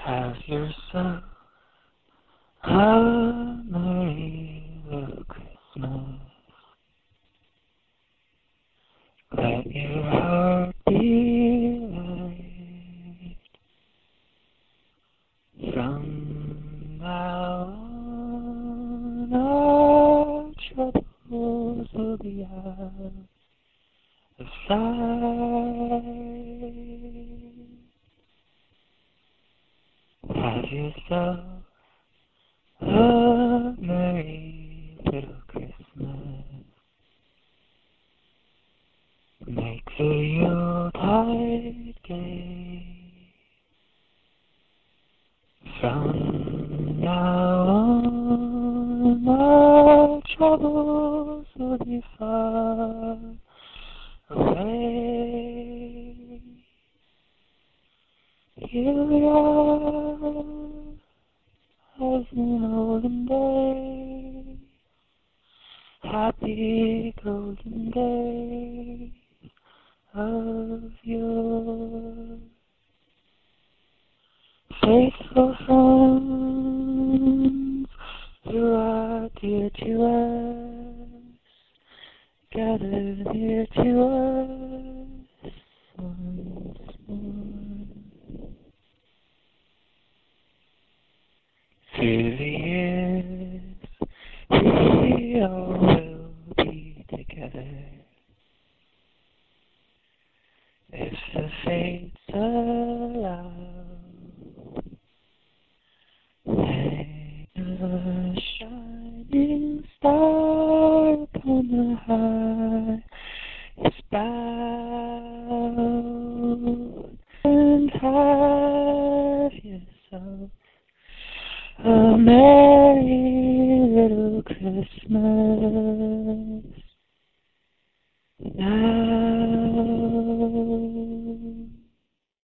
Have yourself a merry little Christmas. Let your heart be light. From now on, our troubles will be out of sight. Have yourself a merry little Christmas. Make the Yuletide gay. From now on, our troubles will be far away. Here we are, as in olden days, happy golden days of yore. Faithful friends who are dear to us, gather near to us once more. Through the years, we all will be together. If the fates allow, may the shining star upon the highest bough, and have yourself a merry little Christmas now.